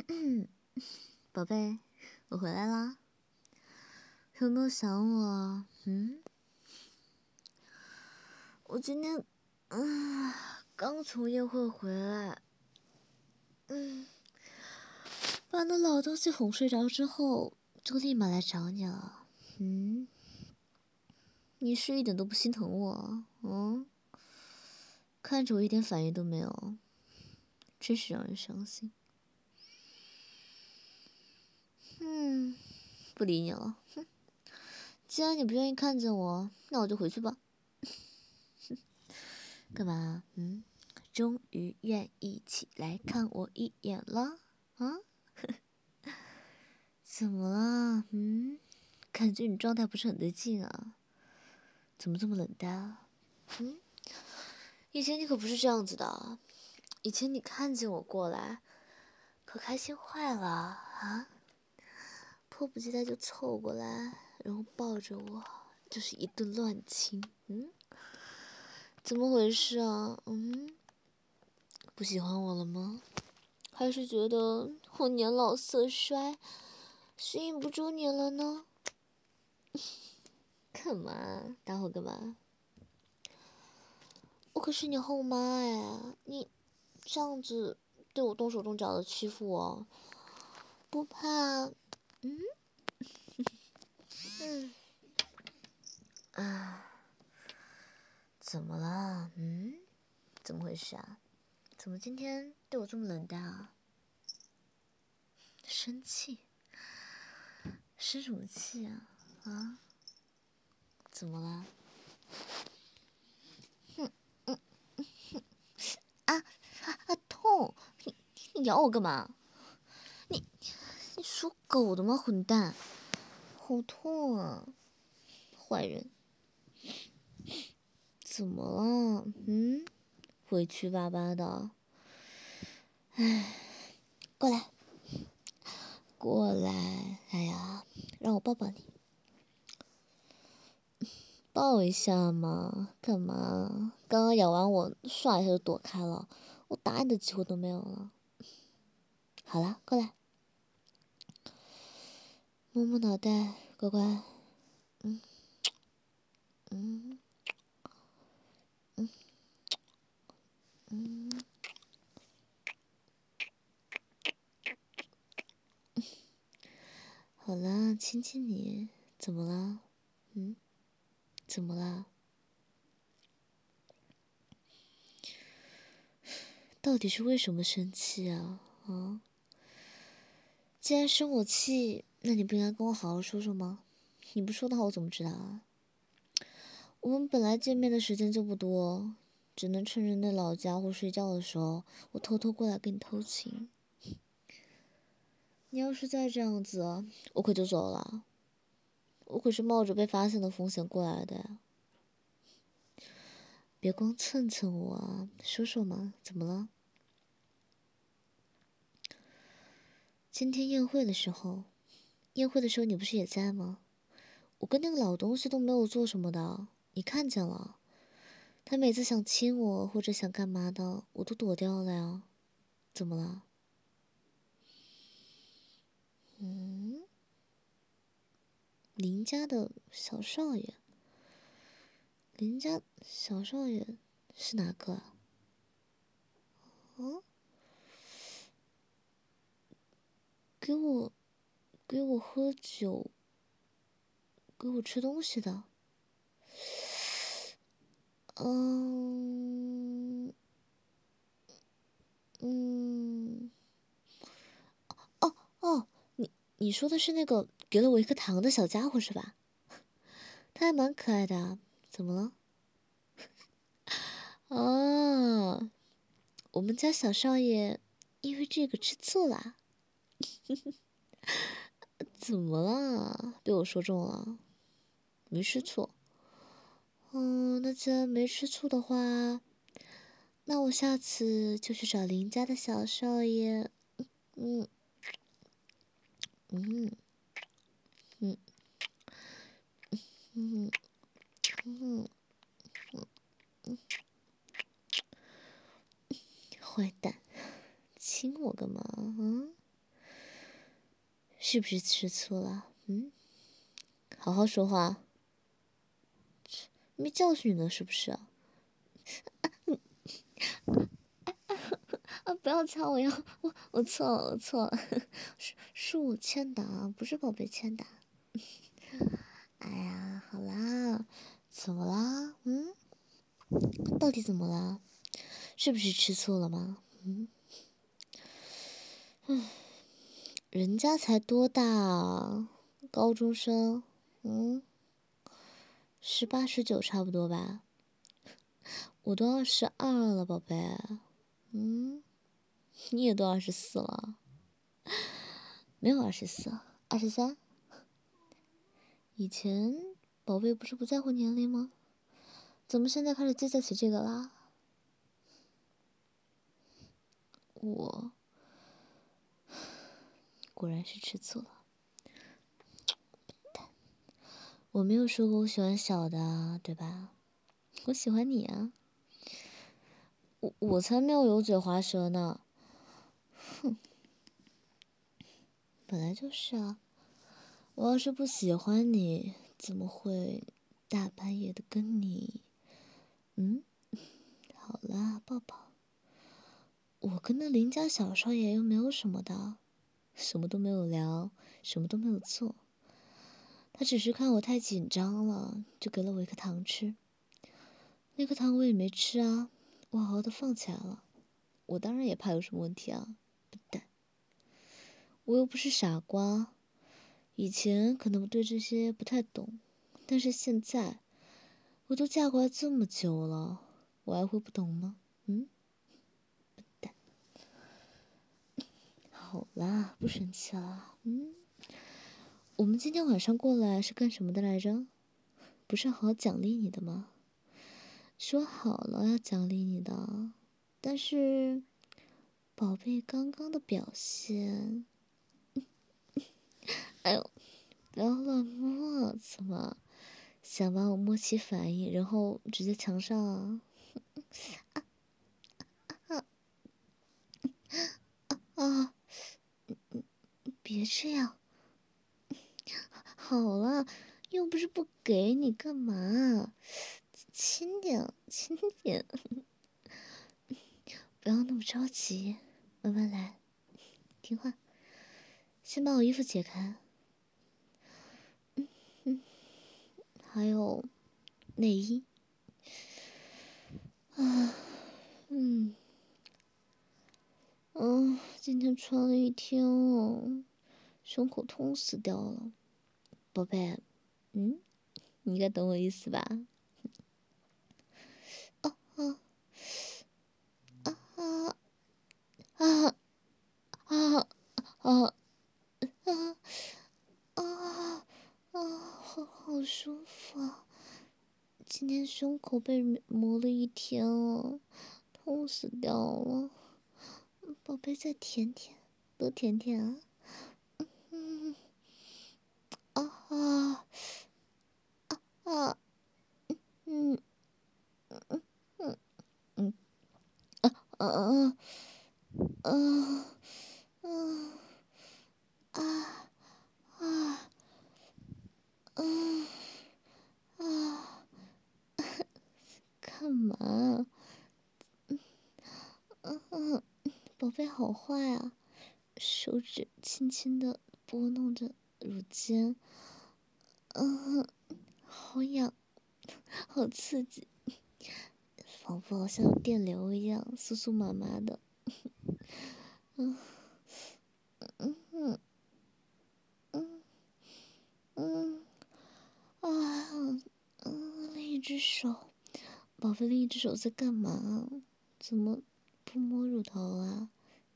宝贝，我回来啦，有没有想我？我今天，刚从宴会回来，把那老东西哄睡着之后，就立马来找你了。你是一点都不心疼我？看着我一点反应都没有，真是让人伤心。不理你了。既然你不愿意看见我，那我就回去吧。干嘛？终于愿意起来看我一眼了？怎么了？感觉你状态不是很对劲啊？怎么这么冷淡啊？以前你可不是这样子的，以前你看见我过来，可开心坏了啊！迫不及待就凑过来，然后抱着我，就是一顿乱亲。怎么回事啊？不喜欢我了吗？还是觉得我年老色衰，吸引不住你了呢？干嘛？打我干嘛？我可是你后妈哎，你这样子对我动手动脚的欺负我，不怕？怎么了？怎么回事啊？怎么今天对我这么冷淡啊？生气？生什么气啊？怎么了？痛！你咬我干嘛？你属狗的吗？混蛋！好痛啊！坏人！怎么了？委屈巴巴的。过来，过来！哎呀，让我抱抱你，抱一下嘛！干嘛？刚刚咬完我，唰一下就躲开了，我打你的机会都没有了。好了，过来，摸摸脑袋，乖乖。好了，亲亲你，怎么了？怎么了？到底是为什么生气啊？既然生我气，那你不应该跟我好好说说吗？你不说的话，我怎么知道啊？我们本来见面的时间就不多，只能趁着那老家伙睡觉的时候，我偷偷过来跟你偷情。你要是再这样子，我可就走了。我可是冒着被发现的风险过来的呀。别光蹭蹭我啊，说说嘛，怎么了？今天宴会的时候你不是也在吗？我跟那个老东西都没有做什么的，你看见了。他每次想亲我或者想干嘛的，我都躲掉了呀。怎么了？林家的小少爷，林家小少爷是哪个啊？给我喝酒，给我吃东西的。嗯嗯，哦，你说的是那个给了我一颗糖的小家伙是吧？他还蛮可爱的啊，怎么了？哦，我们家小少爷因为这个吃醋啦？怎么了？被我说中了？没吃醋。那既然没吃醋的话，那我下次就去找林家的小少爷。嗯嗯嗯嗯嗯，坏蛋，亲我干嘛？ 是不是吃醋了？好好说话，没教训你呢是不是啊？不要掐我呀！我错了，我错了，是我欠打啊，不是宝贝欠打。哎呀，好啦，怎么啦？到底怎么啦？是不是吃醋了吗？人家才多大啊，高中生，18、19差不多吧。我都22了，宝贝。你也都24了。没有24，23。以前宝贝不是不在乎年龄吗？怎么现在开始计较起这个啦？我果然是吃醋了。我没有说过我喜欢小的，对吧？我喜欢你啊。我才没有油嘴滑舌呢。本来就是啊。我要是不喜欢你，怎么会大半夜的跟你？好啦，抱抱。我跟那邻家小少爷又没有什么的，什么都没有聊，什么都没有做。他只是看我太紧张了，就给了我一颗糖吃。那颗糖我也没吃啊，我好好的放起来了。我当然也怕有什么问题啊，笨蛋。我又不是傻瓜，以前可能对这些不太懂，但是现在我都嫁过来这么久了，我还会不懂吗？笨蛋。好啦，不生气了。我们今天晚上过来是干什么的来着？不是好好奖励你的吗？说好了要奖励你的，但是宝贝刚刚的表现，哎呦，不要乱摸，怎么想把我摸起反应，然后直接墙上啊？啊！别这样，好了，又不是不给你，干嘛？轻点，轻点，不要那么着急，慢慢来，听话。先把我衣服解开，还有内衣。今天穿了一天哦，胸口痛死掉了，宝贝。你应该懂我意思吧？啊啊啊啊啊啊啊啊！好舒服啊！今天胸口被磨了一天了，痛死掉了。宝贝，再舔舔，多舔舔啊！啊啊啊！嗯啊啊啊啊啊啊！干嘛？宝贝好坏啊！手指轻轻的拨弄着乳尖，好痒，好刺激，仿佛好像有电流一样，酥酥麻麻的。另一只手，宝贝，另一只手在干嘛？怎么不摸乳头啊？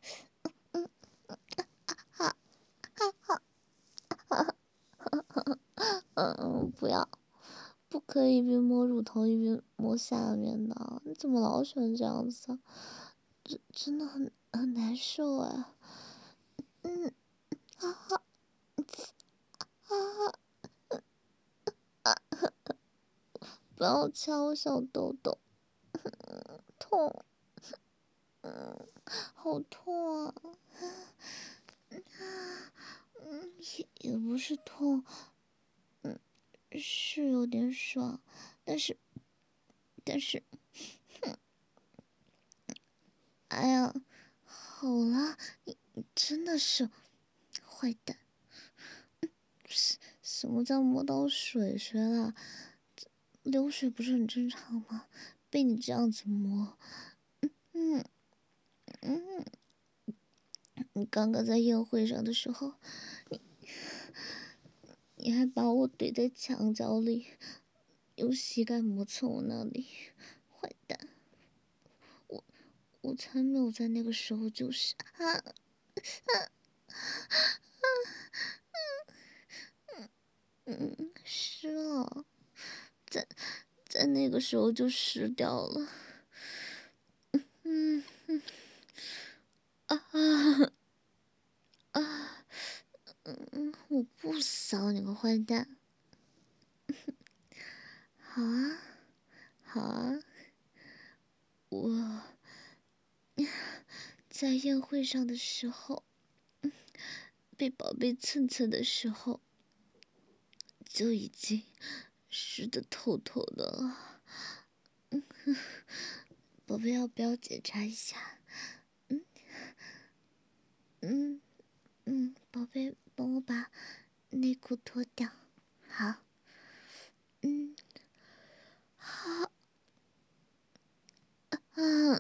不要，不可以一边摸乳头一边摸下面的，你怎么老喜欢这样子啊？真的很难受啊！不要掐我小豆豆，痛，好痛啊！ 也不是痛，是有点爽，但是，哎呀，好了，你真的是坏蛋！什么叫摸到水了？流水不是很正常吗？被你这样子摸，嗯嗯，你刚刚在宴会上的时候，你还把我怼在墙角里，用膝盖磨蹭我那里，坏蛋！我才没有在那个时候就是湿了，在在那个时候就湿掉了，嗯啊啊我不骚你个坏蛋！好啊，好啊，我在宴会上的时候，被宝贝蹭蹭的时候，就已经湿得透透的了。宝贝，要不要检查一下？嗯宝贝，帮我把内裤脱掉。好，嗯，好，嗯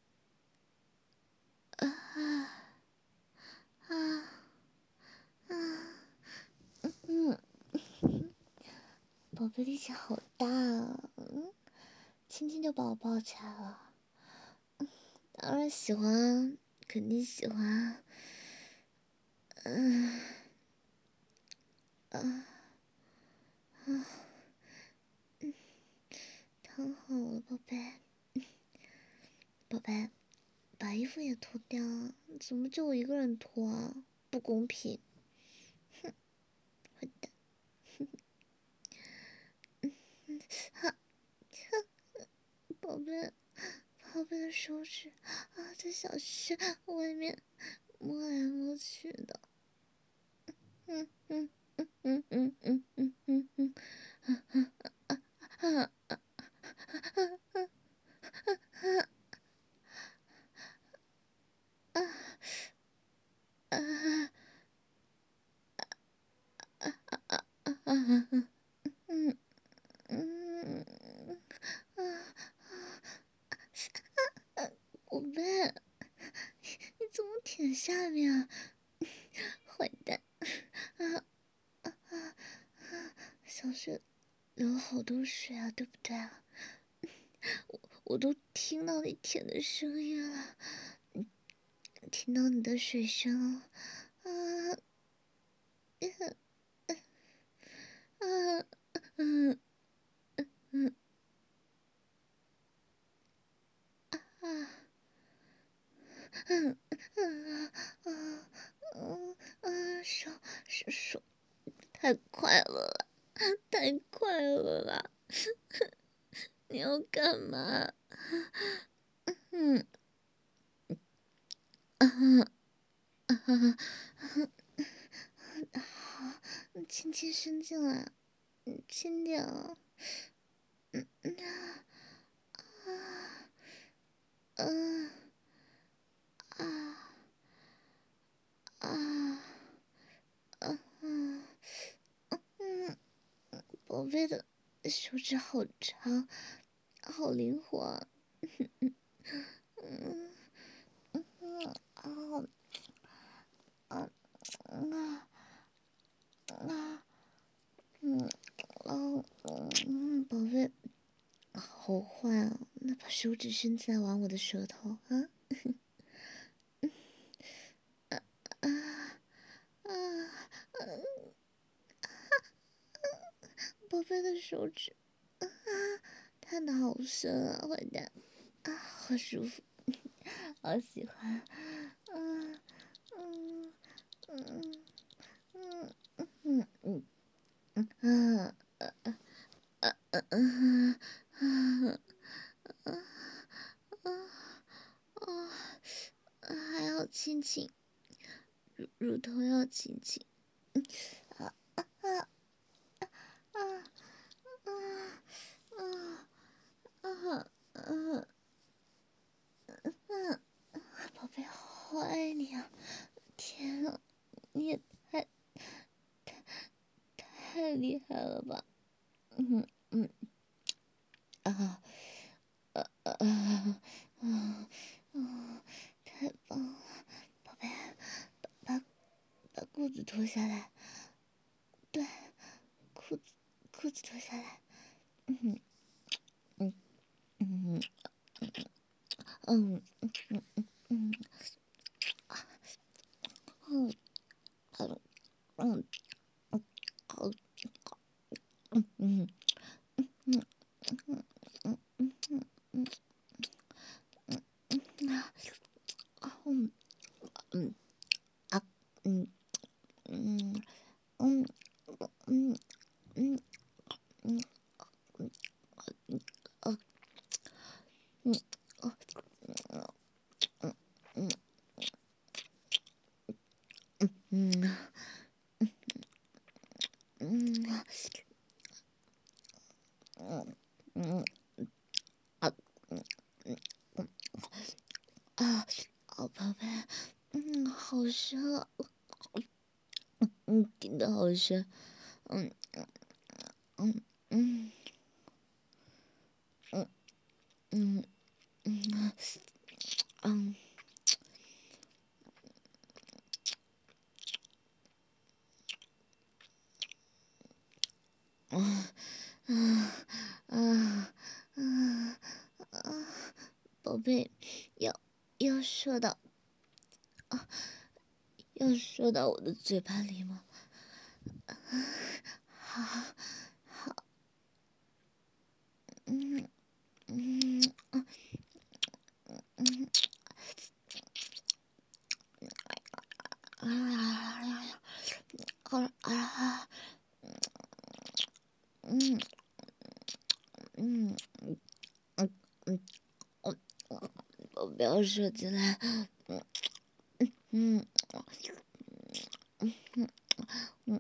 宝贝力气好大啊！轻轻就把我抱起来了。当然喜欢，肯定喜欢。躺好了，宝贝。宝贝，把衣服也脱掉啊！怎么就我一个人脱啊？不公平！坏蛋！宝贝，宝贝的手指在小穴外面摸来摸去的。嗯嗯嗯嗯嗯嗯嗯嗯嗯宝贝，你怎么舔下面啊？坏蛋！小雪流了好多水啊，对不对啊？我都听到你舔的声音了，听到你的水声了，啊啊嗯嗯啊嗯手太快了啦，太快了啦！你要干嘛？嗯好，轻轻伸进来，轻点啊！嗯啊啊嗯宝贝的手指好长，好灵活啊！嗯啊啊啊啊宝贝，好坏啊！那把手指伸进来玩我的舌头啊！啊啊宝贝的手指探的好深啊，坏蛋好舒服，好喜欢，嗯嗯嗯嗯嗯嗯嗯嗯还要亲亲，乳头要亲亲， 嗯嗯，宝贝，好爱你啊！天啊，你也太厉害了吧！嗯嗯啊太棒了，宝贝，把把裤子脱下来，对，裤子脱下来，嗯嗯嗯嗯嗯嗯嗯嗯好嗯嗯嗯嗯嗯嗯嗯啊嗯嗯嗯嗯嗯嗯哦嗯哦嗯嗯嗯嗯嗯啊啊，好宝贝，好深啊，顶得好深，嗯嗯嗯嗯嗯嗯嗯嗯嗯嗯嗯嗯，宝贝，要要射到要射到我的嘴巴里吗？好，嗯嗯嗯啊啊嗯嗯嗯嗯嗯，我不要射进来，嗯嗯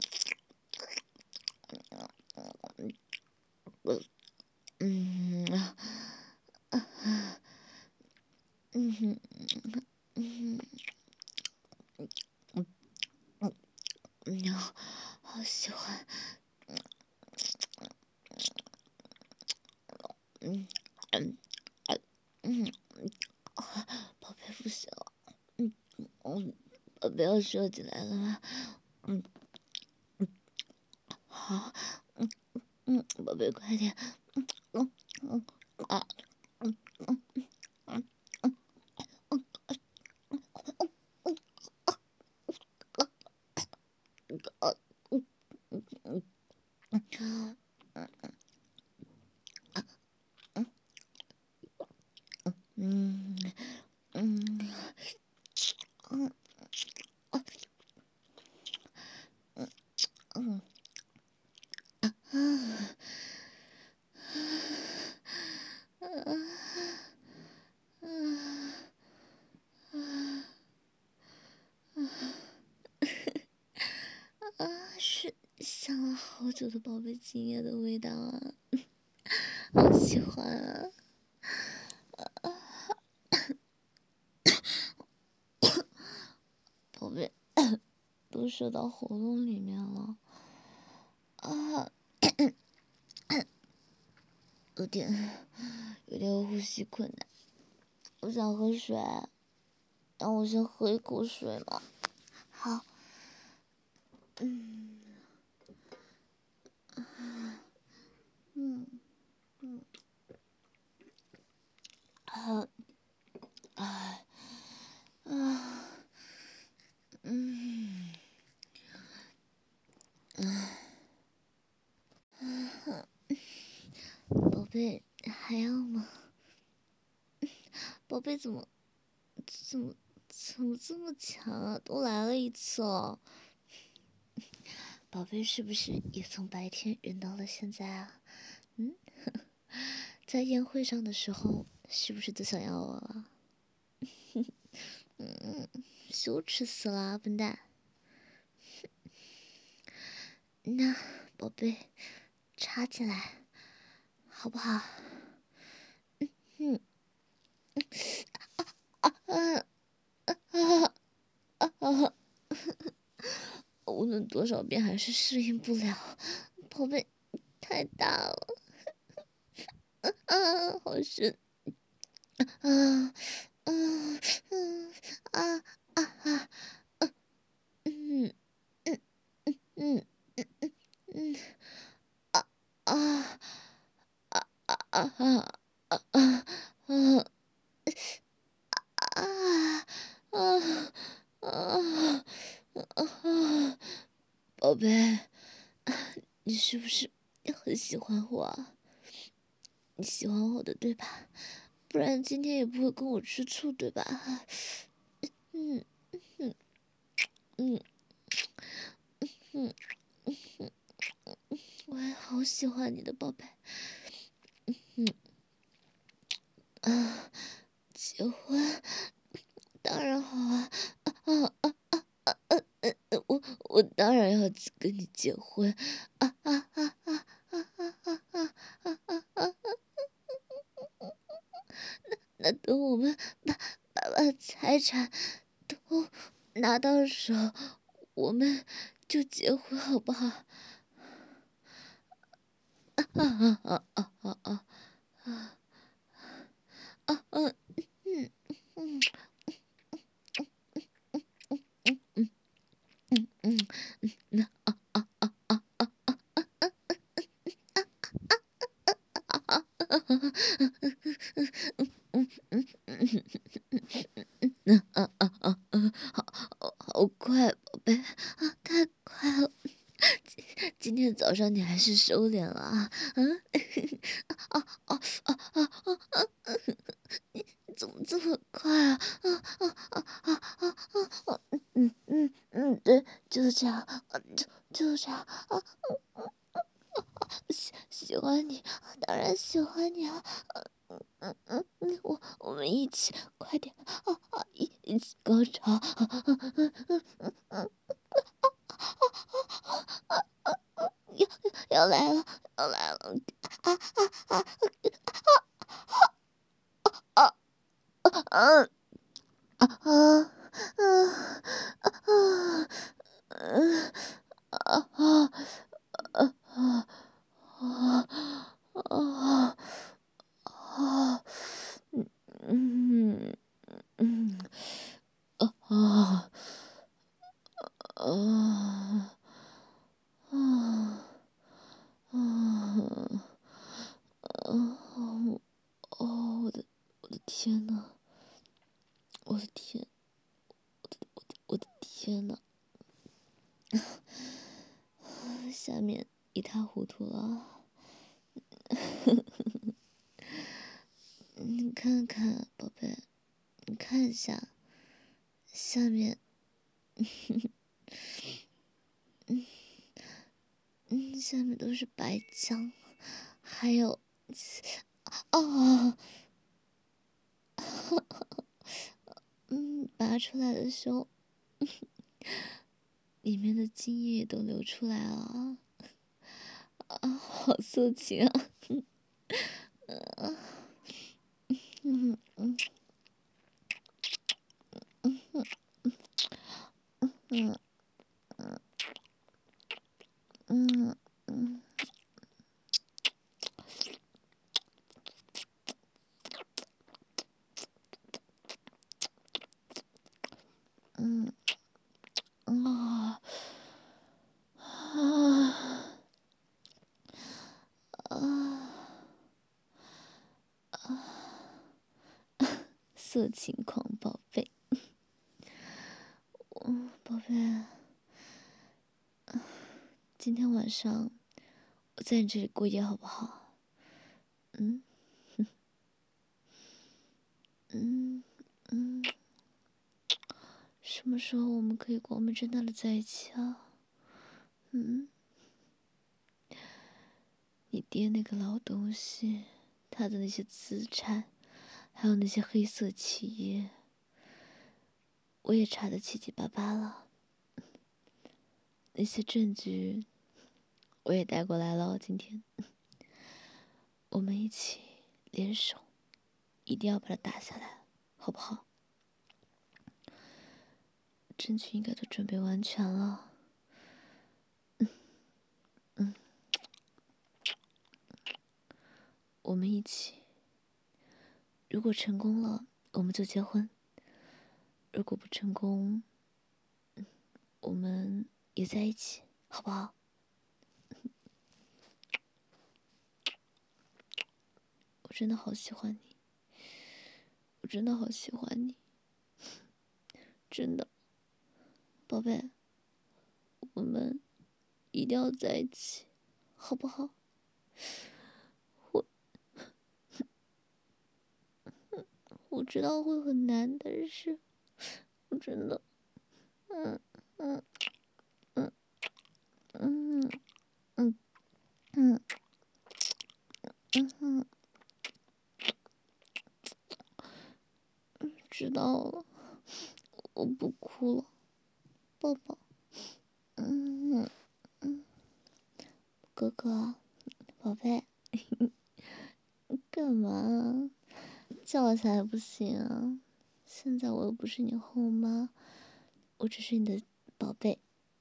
我嗯嗯嗯好喜欢，嗯嗯嗯，宝贝不行了，宝贝要射进来了吗？嗯好，宝贝快点，嗯嗯啊嗯嗯嗯啊嗯嗯嗯嗯啊，是想了好久的宝贝精液的味道啊，好喜欢啊！宝贝都射到喉咙里面了啊，有点呼吸困难，我想喝水，让我先喝一口水嘛。好，嗯嗯嗯啊啊啊嗯宝贝还要吗？宝贝怎么怎么这么强啊？都来了一次了，宝贝是不是也从白天忍到了现在啊？嗯，在宴会上的时候是不是都想要我了？嗯，羞耻死了，笨蛋！那宝贝插进来好不好？ 无论多少遍还是适应不了，宝贝，太大了，好深，啊，啊啊啊，嗯嗯嗯嗯啊啊啊啊啊啊啊啊啊啊！宝贝，你是不是很喜欢我啊？你喜欢我的对吧？不然今天也不会跟我吃醋对吧？嗯嗯嗯嗯，我还好喜欢你的宝贝。啊，结婚当然好啊！我当然要跟你结婚！啊啊啊啊啊啊啊啊啊啊！那等我们把财产都拿到手，我们就结婚好不好？啊啊啊啊啊啊啊！嗯嗯嗯嗯嗯嗯啊啊啊啊啊啊！好快，宝贝啊，太快了！今天早上你还是收敛了啊？嗯，啊啊啊啊啊啊！怎么这么快啊？啊啊啊啊啊啊！对，就是这样，就是这样啊！喜欢你，当然喜欢你啊！我们一起，快点一起高潮！要来了，要来了！啊啊啊啊啊啊啊啊啊啊啊啊！嗯嗯啊啊啊啊！哦哦，我的天呐，我的天，我的天呐，下面一塌糊涂了。你看看，宝贝，你看一下，下面，下面都是白浆，还有，啊，拔出来的时候，里面的精液也都流出来了，好色情啊！嗯嗯嗯嗯嗯嗯啊啊啊！色情狂宝贝，宝贝，今天晚上我在你这里过夜好不好？嗯嗯嗯，什么时候我们可以光明正大的在一起啊？嗯，你爹那个老东西，他的那些资产，还有那些黑色企业，我也查得七七八八了。那些证据我也带过来了，今天我们一起联手一定要把它打下来，好不好？证据应该都准备完全了。我们一起，如果成功了，我们就结婚；如果不成功，我们也在一起，好不好？我真的好喜欢你，我真的好喜欢你，真的，宝贝，我们一定要在一起，好不好？我知道会很难，但是我真的，嗯嗯嗯嗯嗯嗯嗯，知道了，我不哭了，抱抱。嗯嗯，哥哥，宝贝，干嘛？叫我下来不行啊！现在我又不是你后妈，我只是你的宝贝。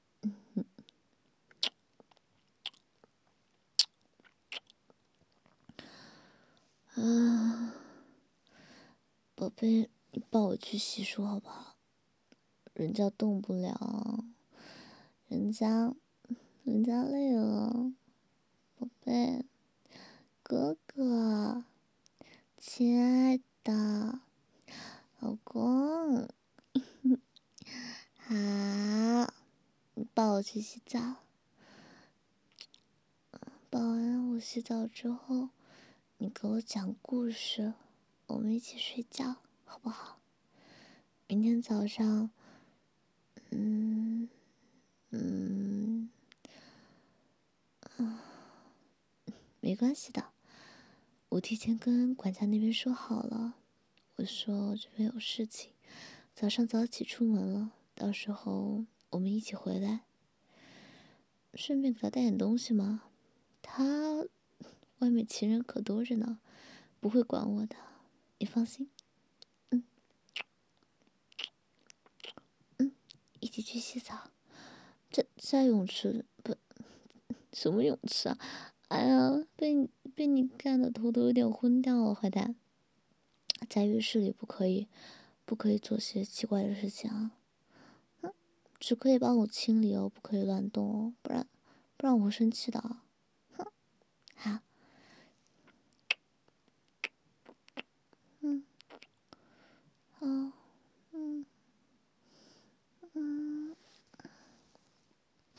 啊，宝贝，你抱我去洗漱好不好？人家动不了，人家累了，宝贝，哥哥，亲爱的，老公，好，你抱我去洗澡。抱完我洗澡之后，你给我讲故事，我们一起睡觉，好不好？明天早上，嗯嗯没关系的，我提前跟管家那边说好了，我说我这边有事情，早上早起出门了，到时候我们一起回来，顺便给他带点东西嘛。他外面情人可多着呢，不会管我的，你放心。一起去洗澡，在泳池不什么泳池啊？哎呀，被你干的头都有点昏掉了，坏蛋！在浴室里不可以做些奇怪的事情啊！只可以帮我清理哦，不可以乱动哦，不然我会生气的啊！